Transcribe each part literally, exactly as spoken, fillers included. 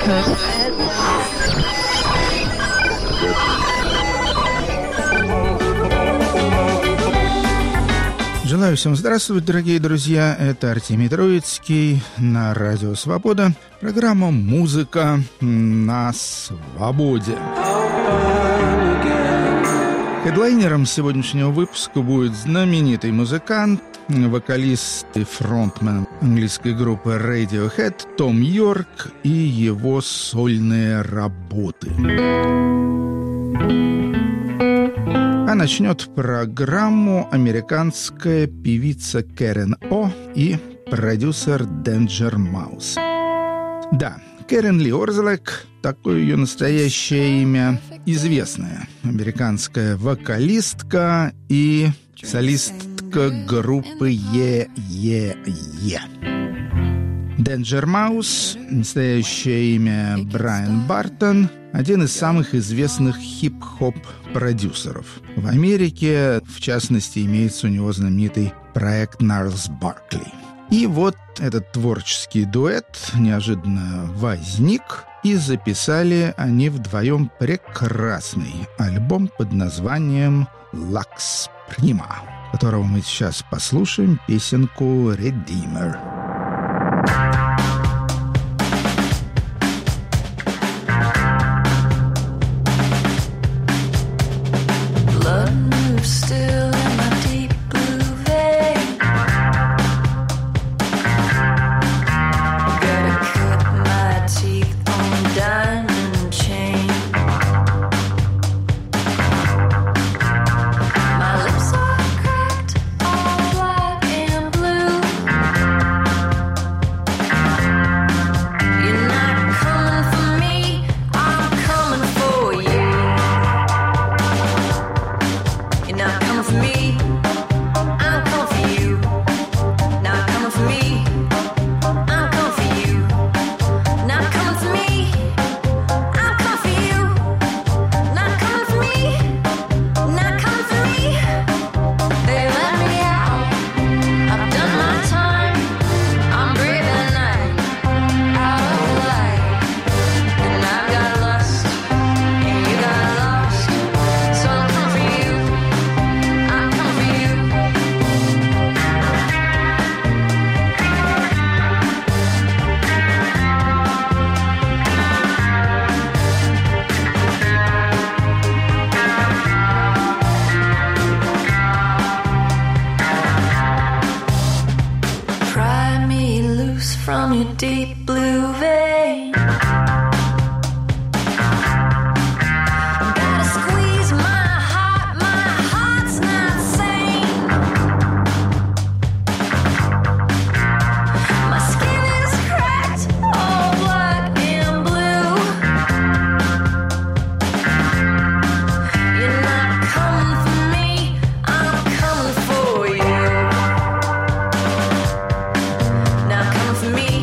Record. Желаю всем здравствовать, дорогие друзья. Это Артемий Троицкий на Радио Свобода. Программа «Музыка на свободе». Хедлайнером сегодняшнего выпуска будет знаменитый музыкант, вокалист и фронтмен английской группы Radiohead Том Йорк и его сольные работы. А начнет программу американская певица Кэрен О и продюсер Danger Mouse. Да, Кэрен Ли Орзелек, такое ее настоящее имя, известная американская вокалистка и солистка группы Е-Е-Е. Danger Mouse, настоящее имя Брайан Бартон, один из самых известных хип-хоп-продюсеров. В Америке, в частности, имеется у него знаменитый проект Gnarls Barkley. И вот этот творческий дуэт неожиданно возник, и записали они вдвоем прекрасный альбом под названием «Lux Prima», которого мы сейчас послушаем песенку «Redeemer». Deep blue vein. Gotta squeeze my heart, my heart's not sane. My skin is cracked, all black and blue. You're not coming for me, I'm coming for you. Not coming for me.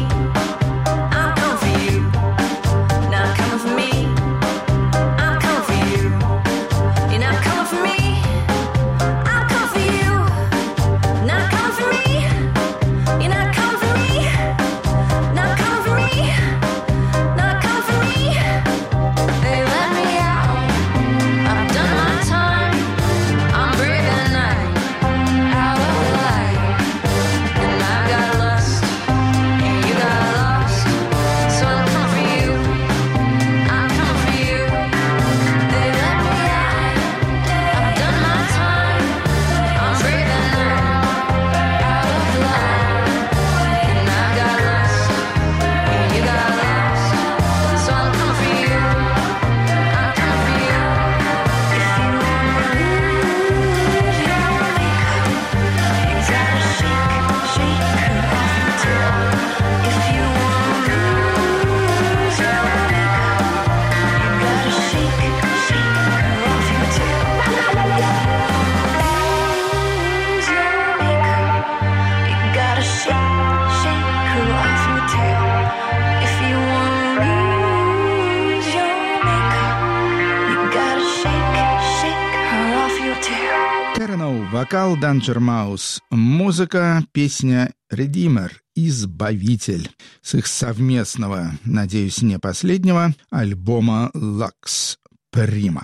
Вокал Danger Mouse, музыка, песня Redeemer, Избавитель, с их совместного, надеюсь, не последнего, альбома Lux Prima.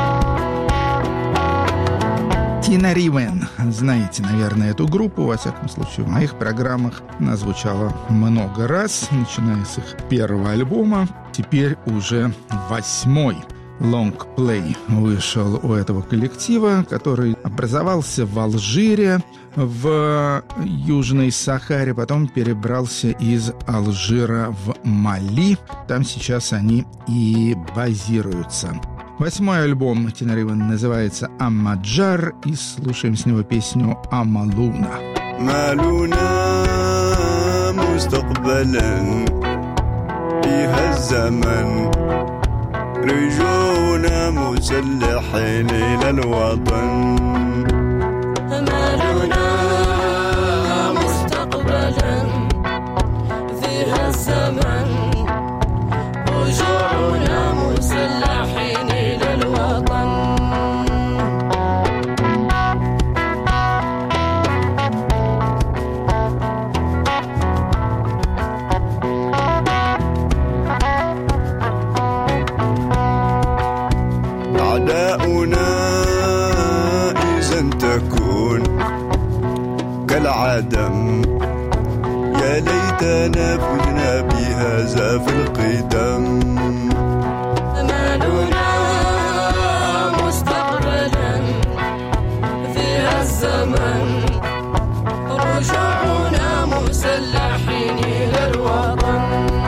Тина Ривен. Знаете, наверное, эту группу, во всяком случае, в моих программах она звучала много раз, начиная с их первого альбома, теперь уже восьмой. Лонгплей вышел у этого коллектива, который образовался в Алжире, в Южной Сахаре, потом перебрался из Алжира в Мали. Там сейчас они и базируются. Восьмой альбом Тина Ривен называется «Амаджар», и слушаем с него песню «Амалуна». مالونا مستقبلا فيها الزمن رجوعنا مسلحين إلى الوطن أمالنا مستقبلا فيها الزمن رجوعنا مسلحين إلى الوطن أعداؤنا إذا تكون كالعدم يا ليتنا فزنا بهذا في القدم أمالنا مستقبلا فيها الزمن رجوعنا مسلحين إلى الوطن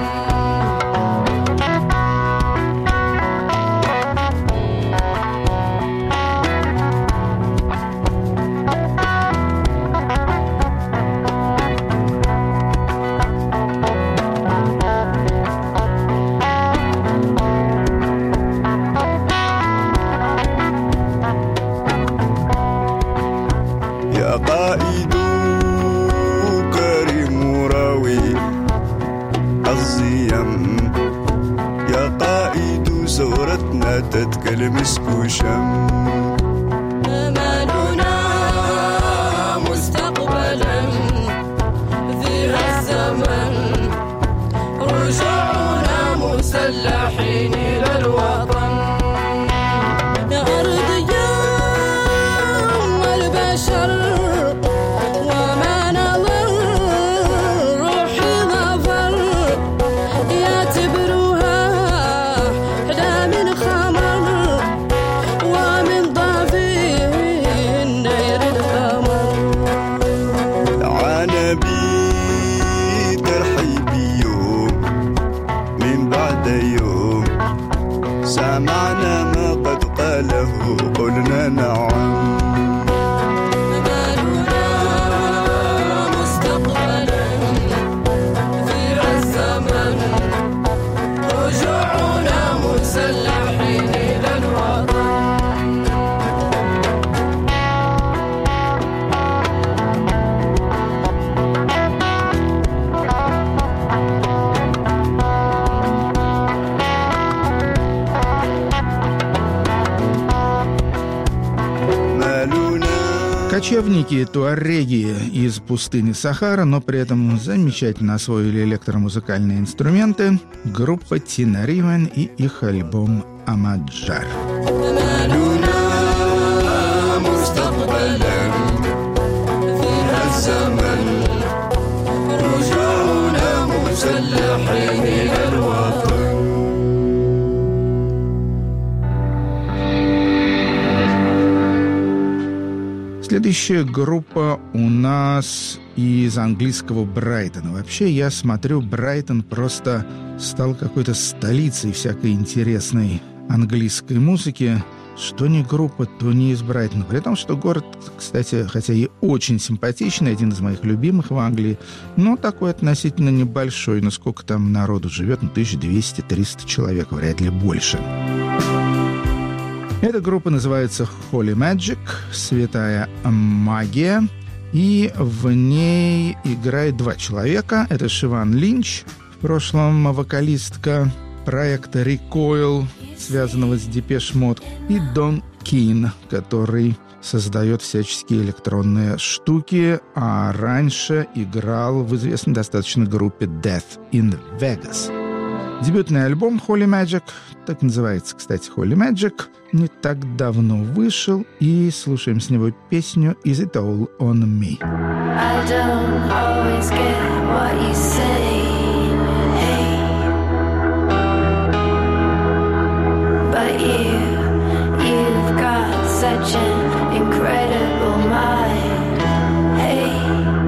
قائد كريم راوي الزيم يا قائد ثورتنا تتكل مسك وشم أمالنا مستقبلا فيها الزمن رجوعنا مسلحين إلى الوطن يا أرض يوم البشر سمعنا ما قد قاله قلنا نعم أمالنا مستقبلا فيها الزمن رجوعنا مسلحين إلى الوطن Кочевники, туареги из пустыни Сахара, но при этом замечательно освоили электромузыкальные инструменты, группа Тина Ривен и их альбом «Амаджар». Следующая группа у нас из английского Брайтона. Вообще, я смотрю, Брайтон просто стал какой-то столицей всякой интересной английской музыки. Что ни группа, то не из Брайтона. При том, что город, кстати, хотя и очень симпатичный, один из моих любимых в Англии, но такой относительно небольшой. Ну, сколько там народу живет? Ну, тысяча двести - триста человек, вряд ли больше. Эта группа называется Holy Magic, Святая Магия, и в ней играет два человека. Это Шиван Линч, в прошлом вокалистка проекта Recoil, связанного с Депеш Мод, и Дон Keen, который создает всяческие электронные штуки, а раньше играл в известной достаточно группе Death in Vegas. Дебютный альбом Holy Magic, так называется, кстати, Holy Magic, не так давно вышел, и слушаем с него песню Is It All On Me. I don't always get what you say, hey, but you, you've got such an incredible mind, hey.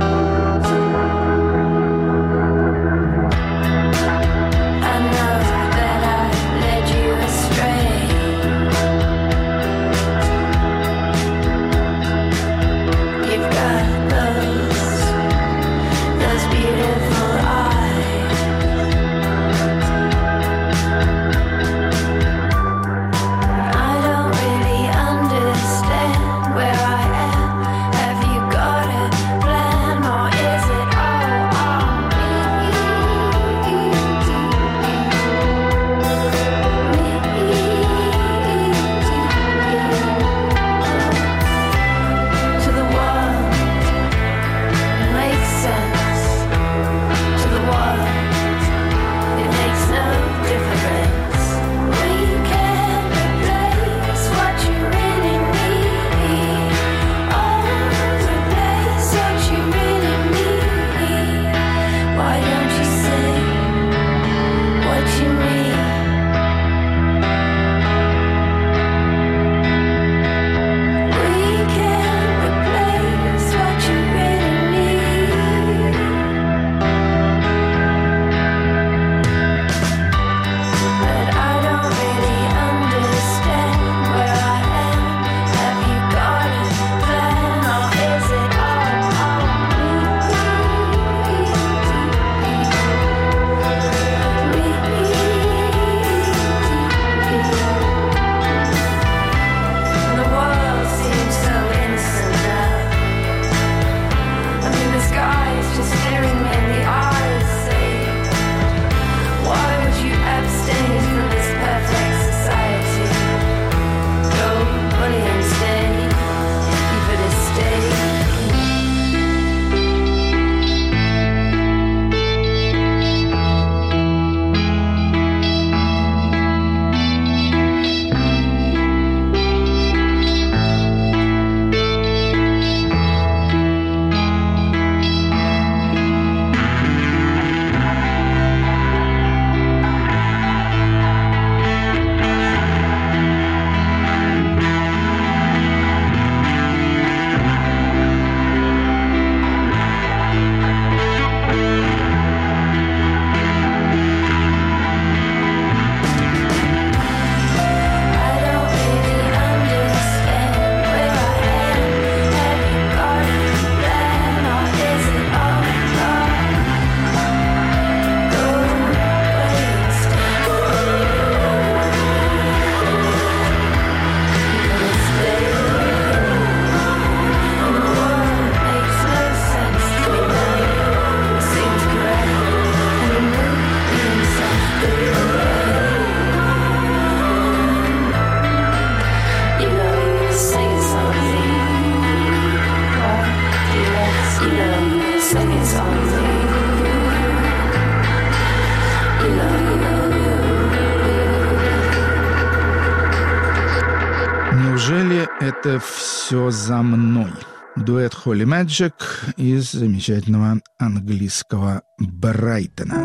I know that I led you astray. You've got those, those beautiful eyes. I don't really understand where I am. Have you got a plan, or is it all on me? To the world, it makes sense. To the world, it makes no difference. We can't replace what you really need. Oh, replace what you really need. Why don't you say what you mean? We can't replace what you really need. But I don't really understand where I am. Have you got a plan, or is it all on me? The world seems so innocent now. I mean, the sky is just staring me in the eyes, saying, why would you abstain from this perfect society? Go, bully and stay. You better stay. I don't really understand where I am. Have you got a plan, or is it all gone? Go away and stay. You better stay. And the world makes no sense to me now. It seems correct, and you move me in such good way. You know, sing something. Yes, you know, sing something. You know, you know. Неужели это все за мной? Дуэт Holy Magic из замечательного английского Брайтона.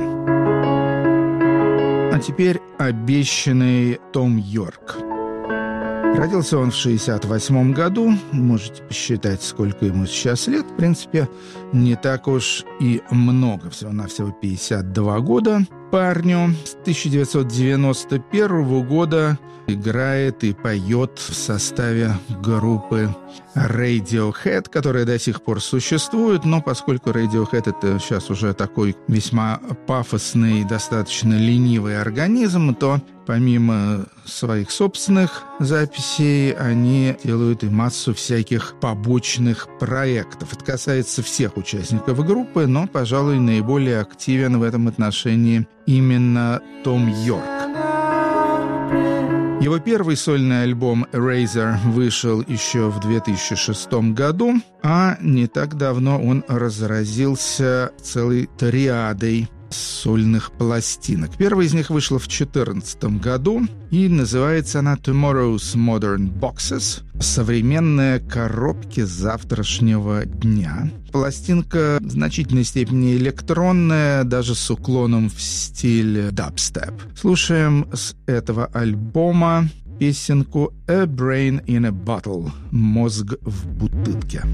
А теперь обещанный Том Йорк. Родился он в шестьдесят восьмом году. Можете посчитать, сколько ему сейчас лет. В принципе, не так уж и много. Всего-навсего пятьдесят два года парню. С тысяча девятьсот девяносто первого года играет и поет в составе группы Radiohead, которая до сих пор существует, но поскольку Radiohead — это сейчас уже такой весьма пафосный, достаточно ленивый организм, то помимо своих собственных записей они делают и массу всяких побочных проектов. Это касается всех участников группы, но, пожалуй, наиболее активен в этом отношении именно Том Йорк. Его первый сольный альбом «Eraser» вышел еще в две тысячи шестом году, а не так давно он разразился целой триадой сольных пластинок. Первая из них вышла в две тысячи четырнадцатом году, и называется она «Tomorrow's Modern Boxes» — «Современные коробки завтрашнего дня». Пластинка в значительной степени электронная, даже с уклоном в стиль дабстеп. Слушаем с этого альбома песенку «A Brain in a Bottle» — «Мозг в бутылке».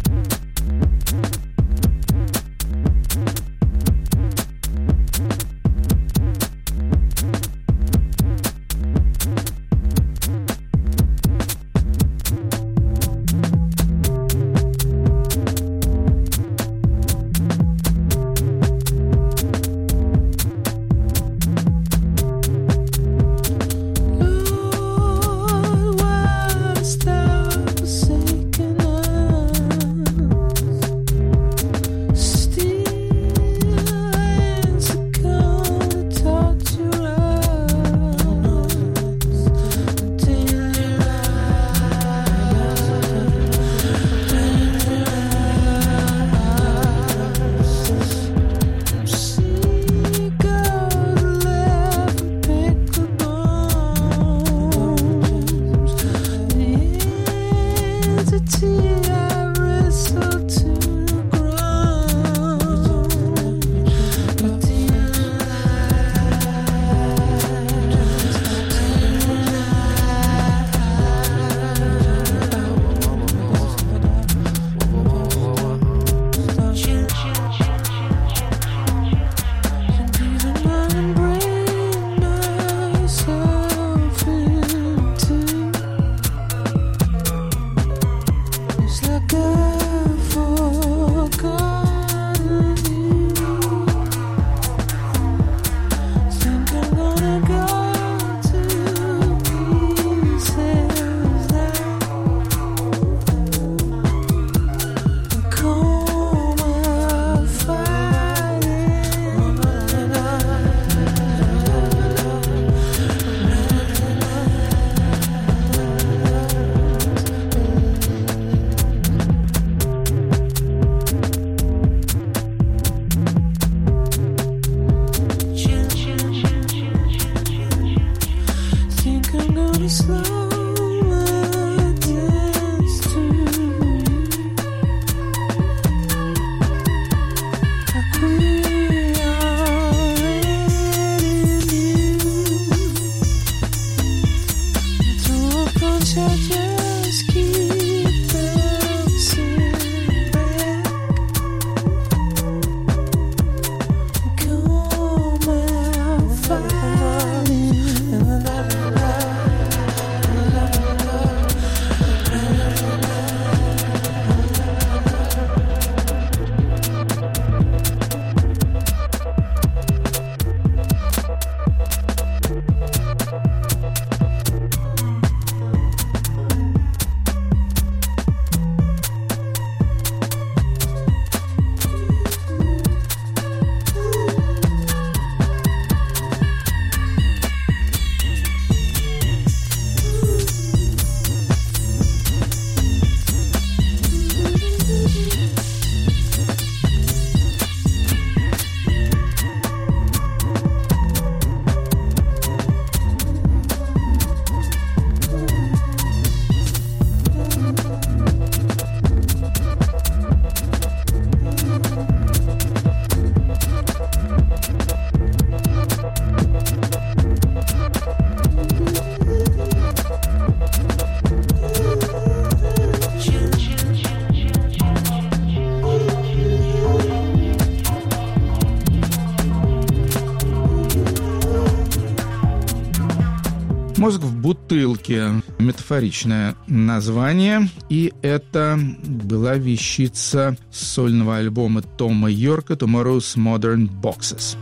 «Мозг в бутылке» — метафоричное название, и это была вещица сольного альбома Тома Йорка «Tomorrow's Modern Boxes».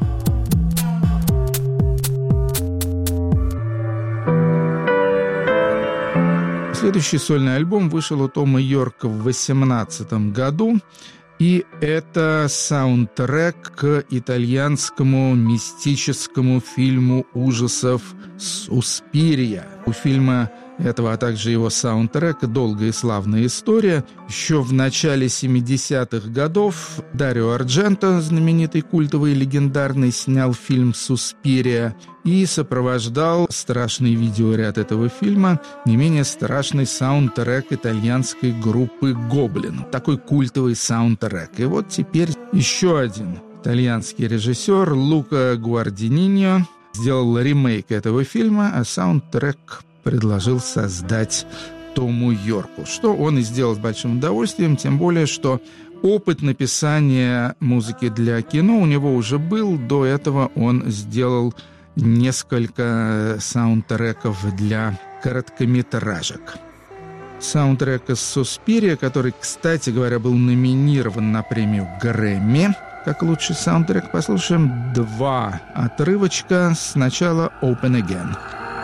Следующий сольный альбом вышел у Тома Йорка в две тысячи восемнадцатом году, И это саундтрек к итальянскому мистическому фильму ужасов «Суспирия». У фильма этого, а также его саундтрека «Долгая и славная история». Еще в начале семидесятых годов Дарио Ардженто, знаменитый культовый и легендарный, снял фильм «Суспирия» и сопровождал страшный видеоряд этого фильма не менее страшный саундтрек итальянской группы «Гоблин». Такой культовый саундтрек. И вот теперь еще один итальянский режиссер Лука Гвардининьо сделал ремейк этого фильма, а саундтрек предложил создать Тому Йорку, что он и сделал с большим удовольствием, тем более, что опыт написания музыки для кино у него уже был. До этого он сделал несколько саундтреков для короткометражек. Саундтрек из «Суспирия», который, кстати говоря, был номинирован на премию Грэмми как лучший саундтрек, послушаем два отрывочка. Сначала «Open Again».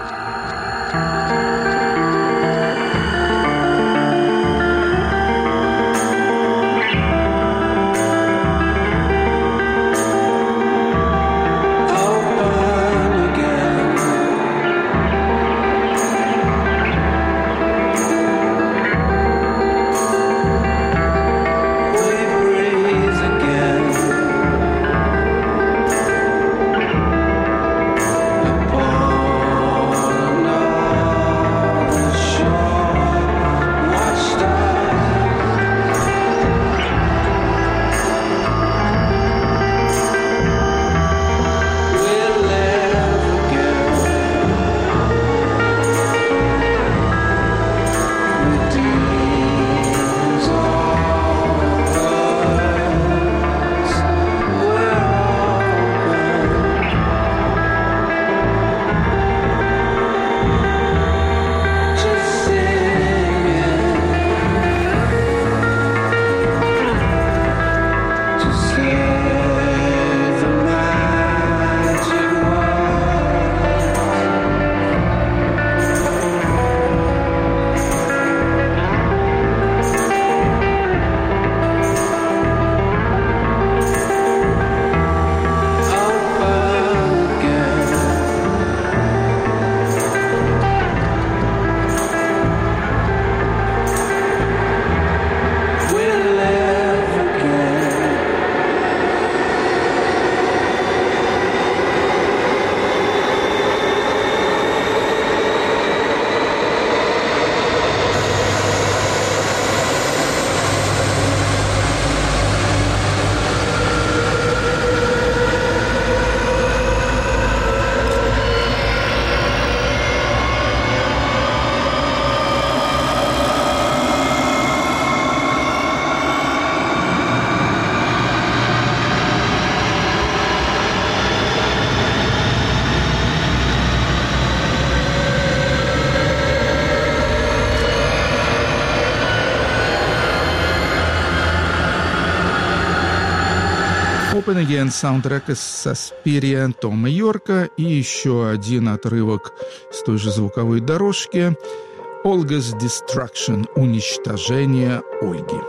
Open Again, саундтрек из «Суспирия» Тома Йорка, и еще один отрывок с той же звуковой дорожки «Olga's Destruction» — «Уничтожение Ольги».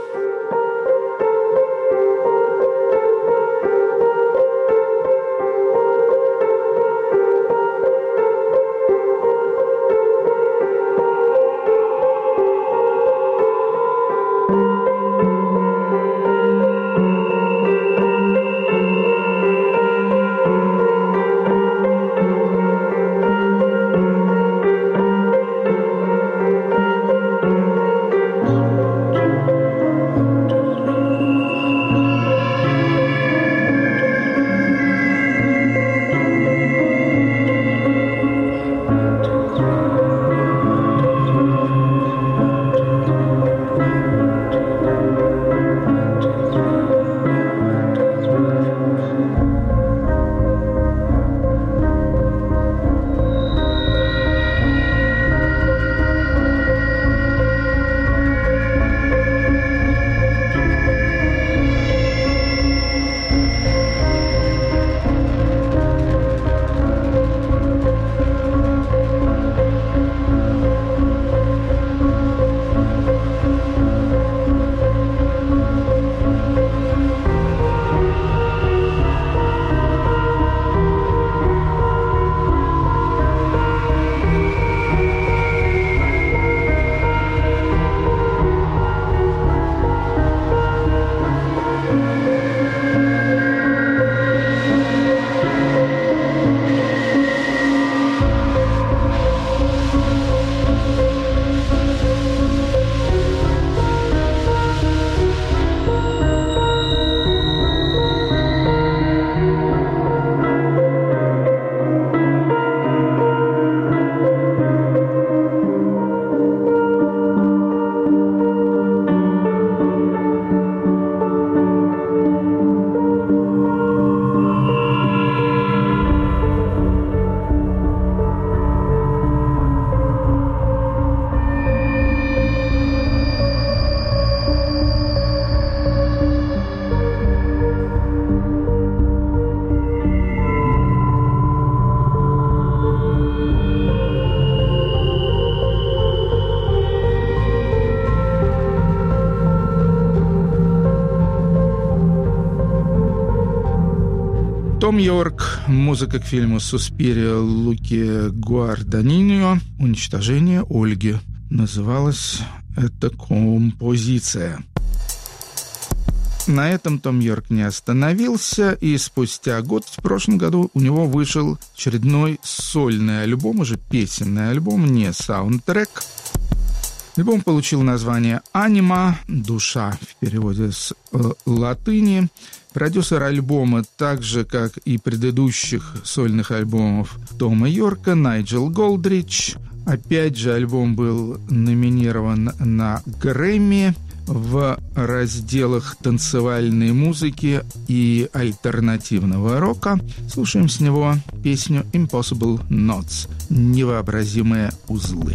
Том Йорк. Музыка к фильму «Суспирио» Луки Гуарданино. «Уничтожение Ольги» называлась эта композиция. На этом Том Йорк не остановился, и спустя год, в прошлом году, у него вышел очередной сольный альбом, уже песенный альбом, не саундтрек. Альбом получил название «Анима», «Душа» в переводе с э, латыни. Продюсер альбома, так же, как и предыдущих сольных альбомов Тома Йорка, Найджел Голдрич. Опять же, альбом был номинирован на Грэмми в разделах танцевальной музыки и альтернативного рока. Слушаем с него песню «Impossible Knots» — «Невообразимые узлы».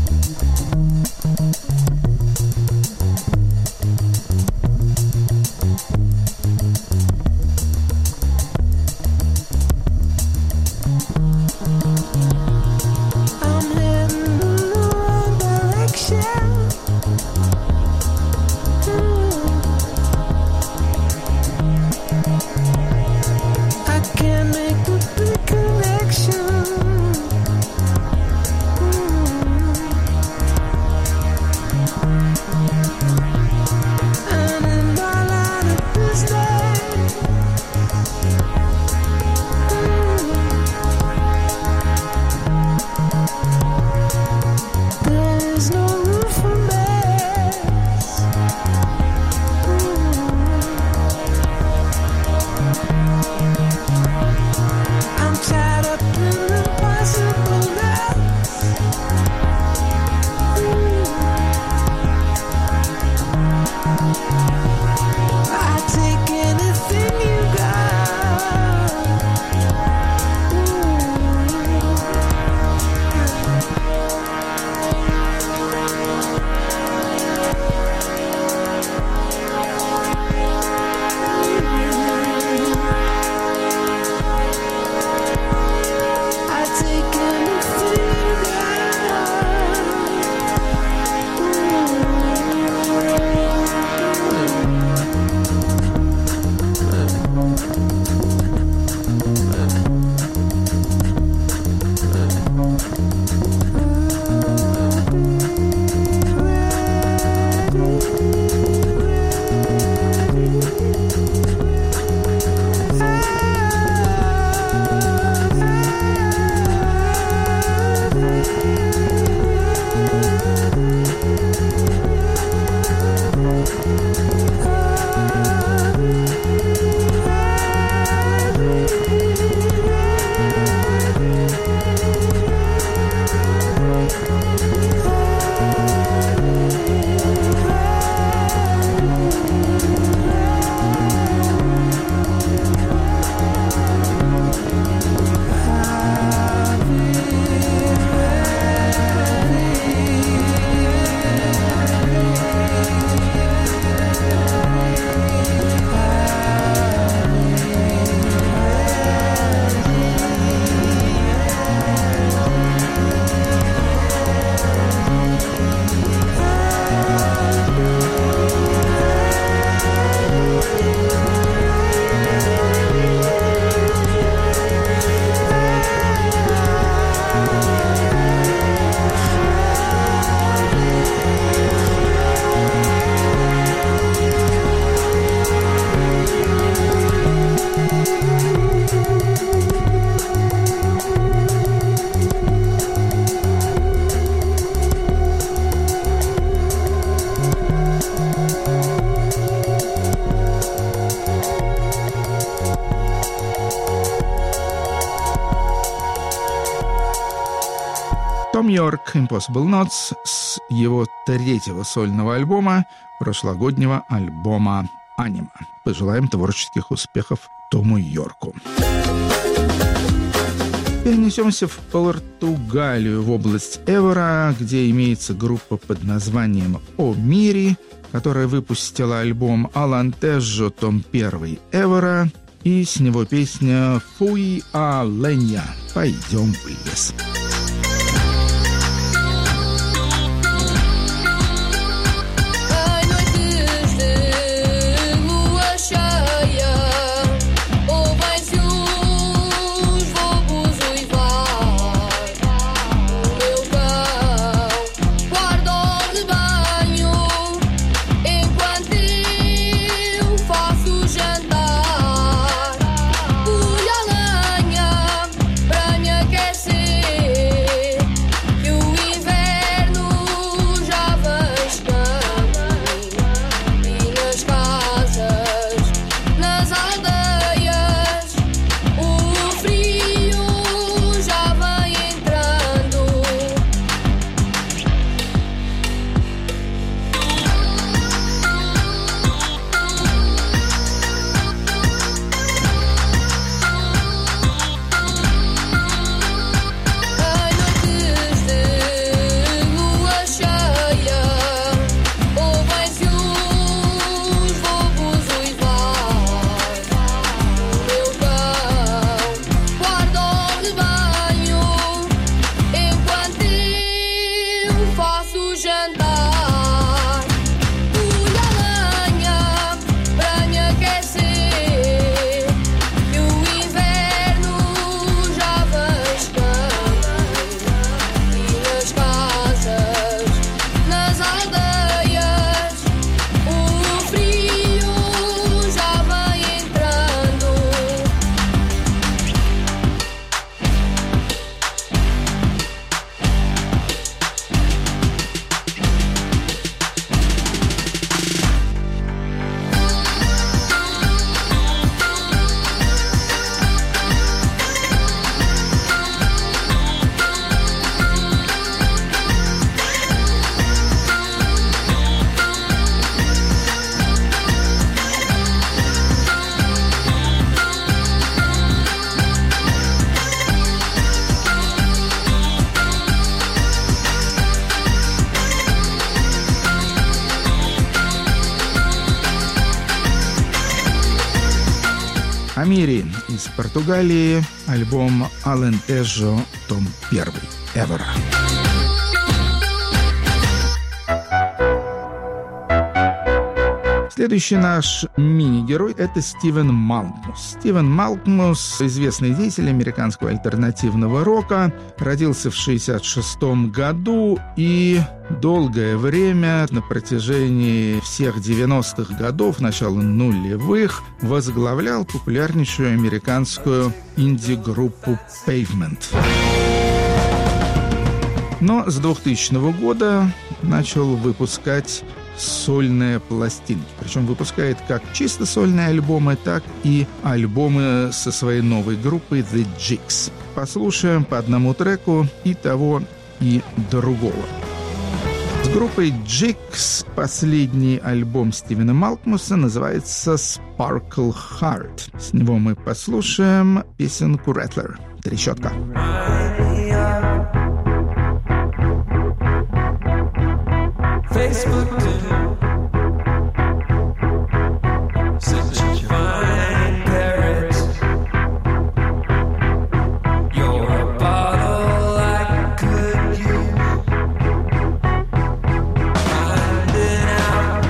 Том Йорк, Impossible Knots, с его третьего сольного альбома, прошлогоднего альбома «Анима». Пожелаем творческих успехов Тому Йорку. Перенесемся в Португалию, в область Эвора, где имеется группа под названием «О Мири», которая выпустила альбом «Алантежо», том первый Эвора, и с него песня «Фуи а Ленья» — «Пойдем в лес». Oh, Амири из Португалии, альбом «Алентежо», том первый, «Эвера». Следующий наш мини-герой – это Стивен Малкмус. Стивен Малкмус – известный деятель американского альтернативного рока, родился в шестьдесят шестом году и долгое время, на протяжении всех девяностых годов, начала нулевых, возглавлял популярнейшую американскую инди-группу Pavement. Но с двухтысячного года начал выпускать сольные пластинки. Причем выпускает как чисто сольные альбомы, так и альбомы со своей новой группой The Jigs. Послушаем по одному треку и того, и другого. С группой Jigs последний альбом Стивена Малкмуса называется Sparkle Heart. С него мы послушаем песенку Rattler. Трещотка. Facebook do such a fine parrot. You're a bottle I could use. Finding out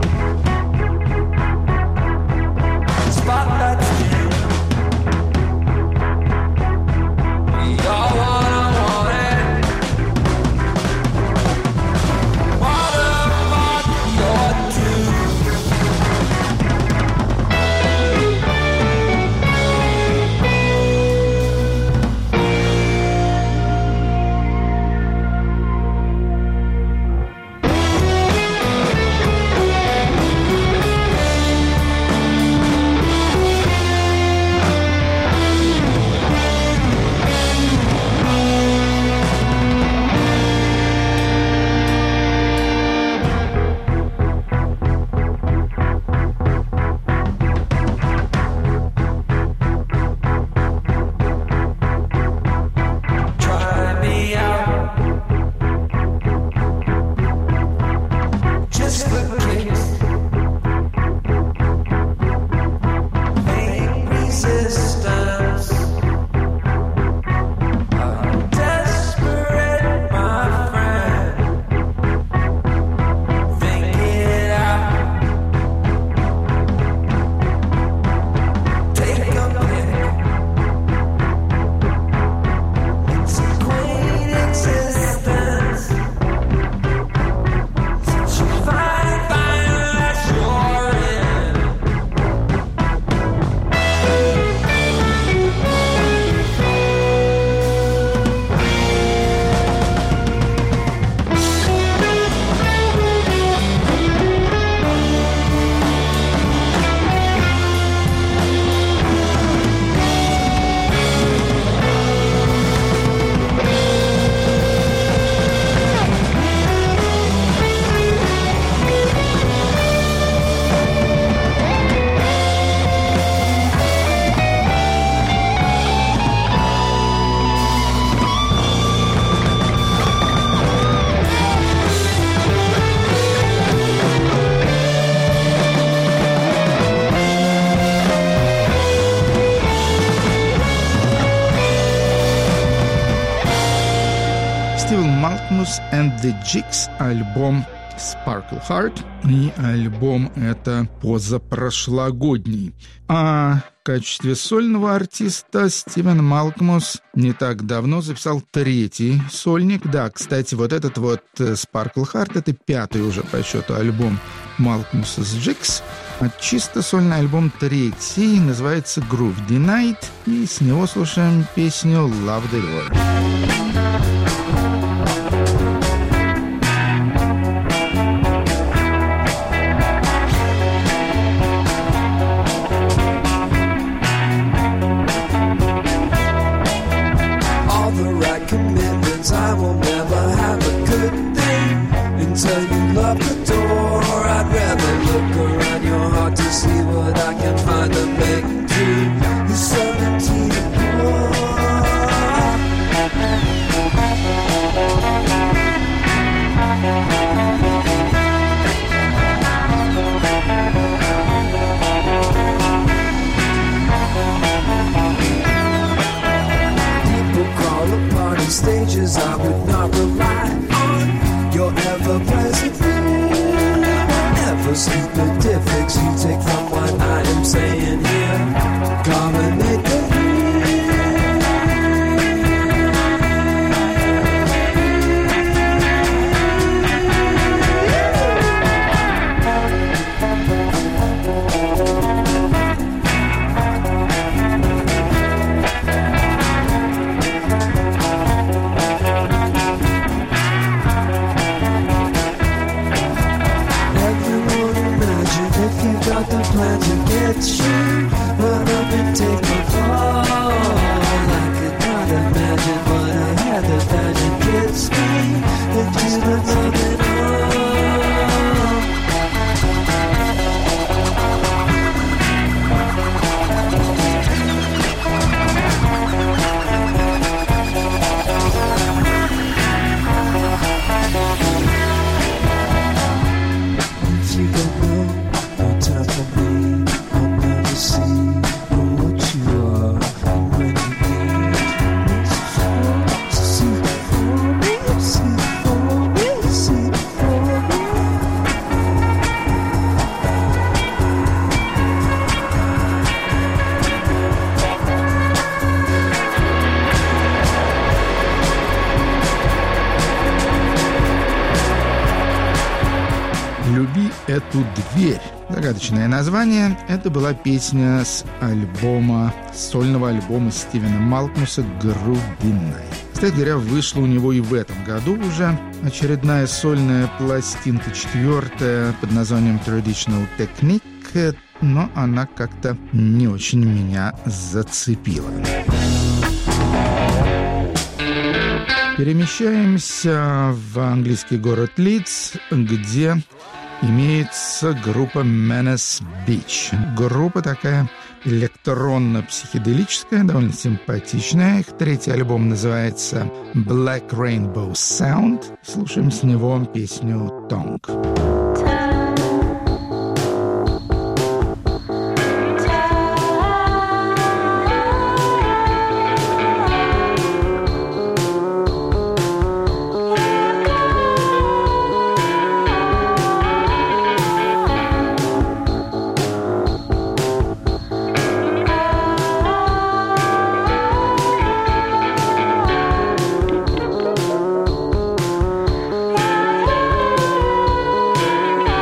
the spotlight's dim. We all wanna want it. Malkmus and the Jigs, альбом Sparkle Heart, и альбом это позапрошлогодний. А в качестве сольного артиста Стивен Малкмус не так давно записал третий сольник. Да, кстати, вот этот вот Sparkle Heart — это пятый уже по счету альбом Малкмуса с Jigs. А чисто сольный альбом третий, называется Groove Denied, и с него слушаем песню Love the Lord. I will never have a good thing until you lock the door. I'd rather look around your heart to see what I can find to make true the certainty of war. places I would not rely on your ever-present never stupid fix you take from what I am saying here. Carbonate the got the plan to get you, run up and take my fall. I could not imagine what I had to imagine gets me into the loving all. If you don't know time for me, I'll never see what you are. And when you need see for me, see for me, see for me. «Люби эту дверь». Загадочное название. Это была песня с альбома, сольного альбома Стивена Малкмуса «Грубиной». Кстати говоря, вышла у него и в этом году уже очередная сольная пластинка, четвертая, под названием «Traditional Technique», но она как-то не очень меня зацепила. Перемещаемся в английский город Лидс, где имеется группа Menace Beach. Группа такая электронно-психоделическая, довольно симпатичная. Их третий альбом называется Black Rainbow Sound. Слушаем с него песню «Tongue». Yeah.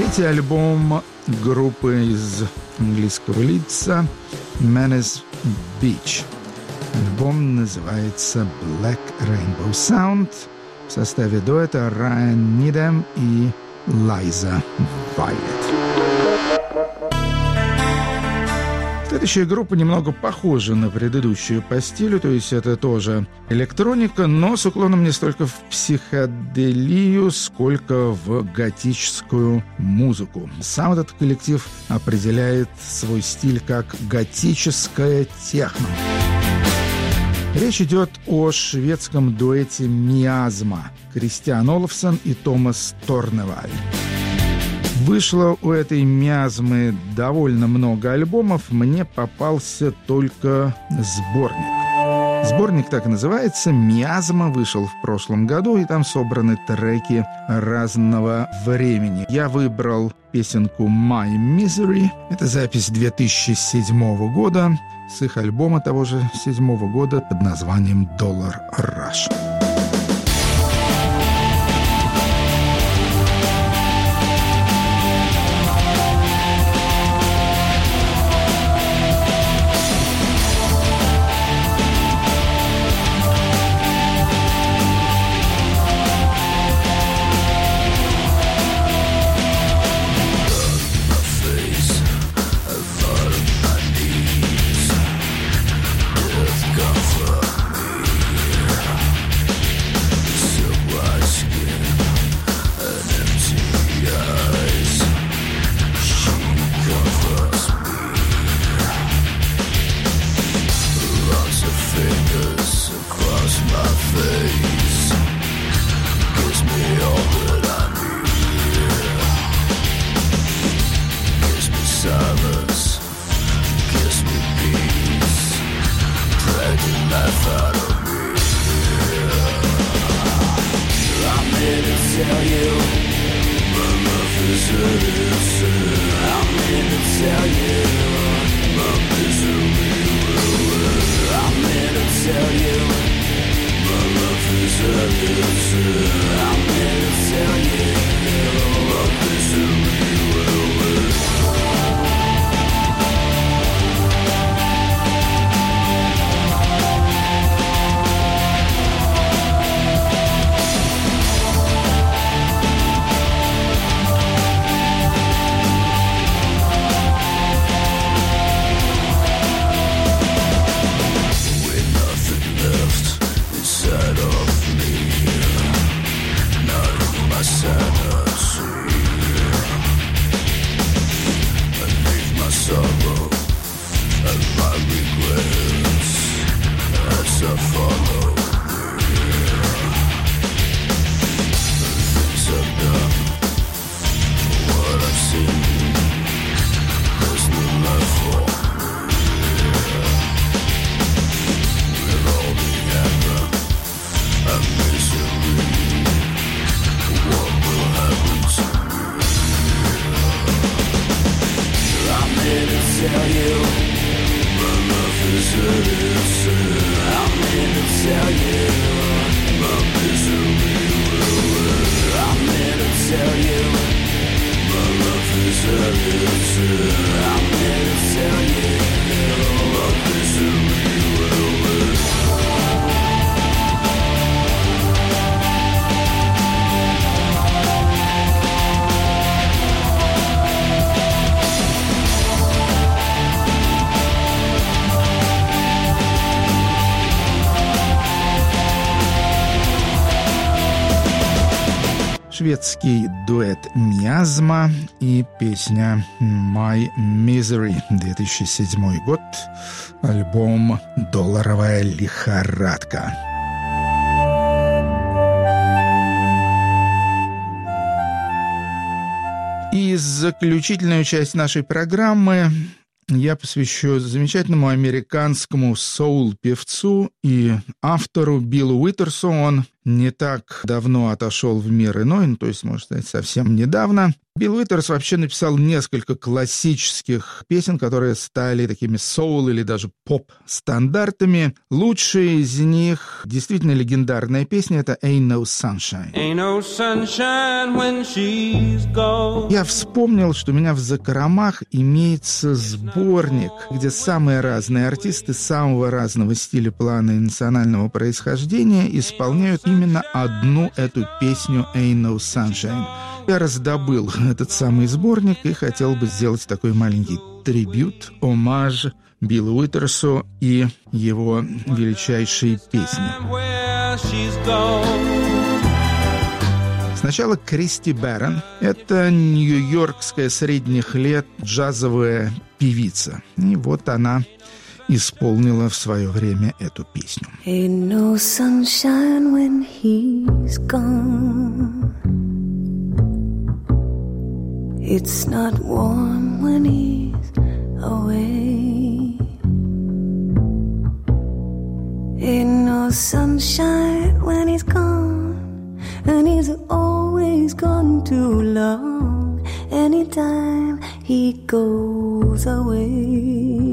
Третий альбом группы из английского Лидса Menace Beach. Альбом называется Black Rainbow Sound. В составе дуэта Райан Нидем и Лайза Вайлет. Следующая группа немного похожа на предыдущую по стилю, то есть это тоже электроника, но с уклоном не столько в психоделию, сколько в готическую музыку. Сам этот коллектив определяет свой стиль как готическое техно. Речь идет о шведском дуэте «Миазма» Кристиан Олафсон и Томас Торневаль. Вышло у этой «Миазмы» довольно много альбомов, мне попался только сборник. Сборник так и называется «Миазма», вышел в прошлом году, и там собраны треки разного времени. Я выбрал песенку «My Misery». Это запись две тысячи седьмого года с их альбома того же седьмого года под названием «Dollar Rush». Шведский дуэт «Миазма» и песня «My Misery», две тысячи седьмой год, альбом «Долларовая лихорадка». И заключительную часть нашей программы я посвящу замечательному американскому соул-певцу и автору Биллу Уитерсу. Он не так давно отошел в мир иной, ну, то есть, можно сказать, совсем недавно. Билл Уитерс вообще написал несколько классических песен, которые стали такими соул- или даже поп-стандартами. Лучшая из них, действительно легендарная песня, это «Ain't No Sunshine». Ain't no sunshine when she's gone. Я вспомнил, что у меня в закромах имеется сборник, где самые разные артисты самого разного стиля, плана и национального происхождения исполняют именно одну эту песню «Ain't No Sunshine». Я раздобыл этот самый сборник и хотел бы сделать такой маленький трибют, омаж Биллу Уитерсу и его величайшей песне. Where she's gone. Сначала Кристи Берн. Это нью-йоркская средних лет джазовая певица. И вот она исполнила в свое время эту песню. Ain't no sunshine when he's gone. It's not warm when he's away. Ain't no sunshine when he's gone, and he's always gone too long. Anytime he goes away,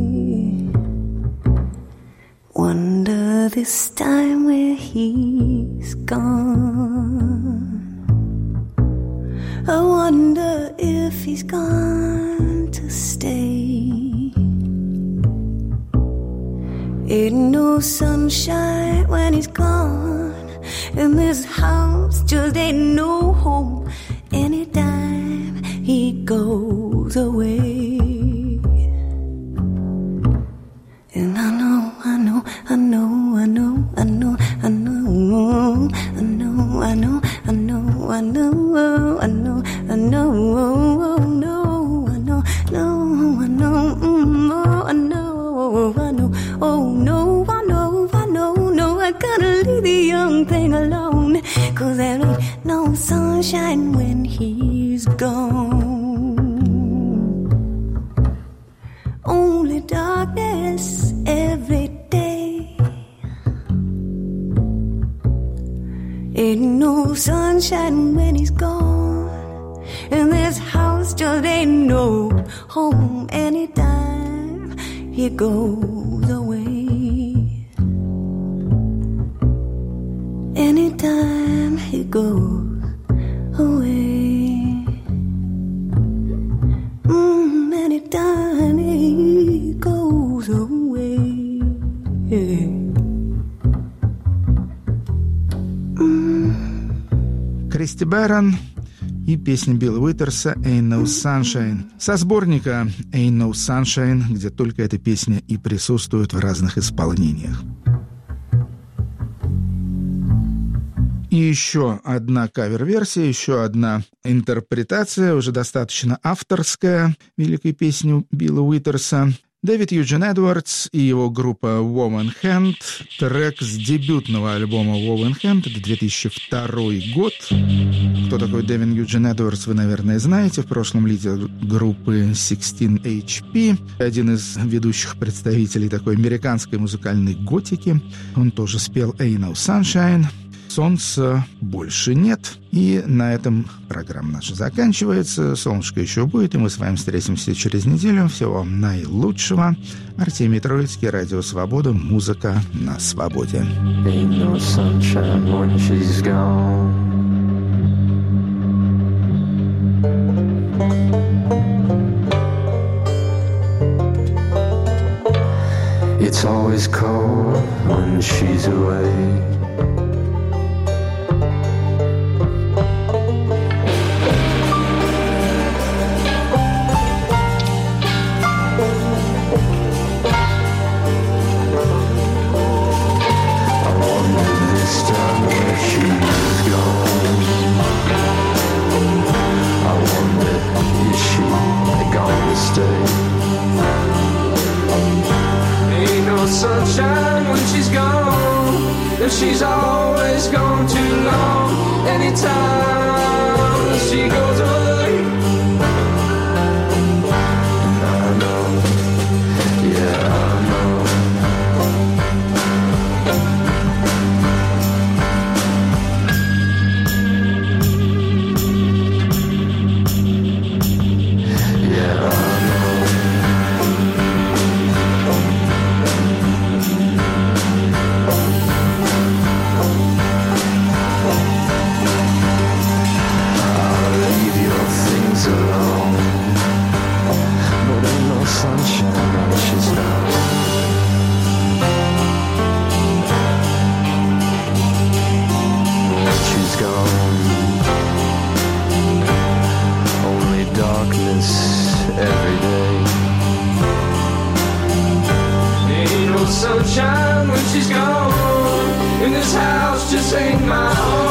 wonder this time where he's gone. I wonder if he's gone to stay. Ain't no sunshine when he's gone, and this house just ain't no home. Anytime he goes away, and I know, I know, I know, I know, I know, I know, I know, I know, I know, I know, I know, I know, oh no, I know, no, I know, mm, oh, I know, I know, oh no, I know, I know, no, I gotta leave the young thing alone, 'cause there ain't no sunshine when he's gone. Only darkness every day. Ain't no sunshine when he's gone, and this house just ain't no home. Anytime he goes away, anytime he goes away, mm, anytime he goes away, yeah. Кристи Берн и песня Билла Уитерса «Ain't No Sunshine» со сборника «Ain't No Sunshine», где только эта песня и присутствует в разных исполнениях. И еще одна кавер-версия, еще одна интерпретация, уже достаточно авторская, великой песни Билла Уитерса. Дэвид Юджин Эдвардс и его группа Woman Hand. Трек с дебютного альбома Woman Hand, это две тысячи второй год. Кто такой Дэвид Юджин Эдвардс, вы, наверное, знаете. В прошлом лидер группы шестнадцать эйч пи. Один из ведущих представителей такой американской музыкальной готики. Он тоже спел «Ain't No Sunshine». Солнца больше нет. И на этом программа наша заканчивается. Солнышко еще будет, и мы с вами встретимся через неделю. Всего вам наилучшего. Артемий Троицкий, Радио Свобода, музыка на свободе. Ain't no sunshine when she's gone. It's always cold when she's away. Sunshine when she's gone, if she's always gone too long. Anytime she goes away, and I know, yeah, I know. gone. Only darkness every day. Ain't no sunshine when she's gone, and this house just ain't my home.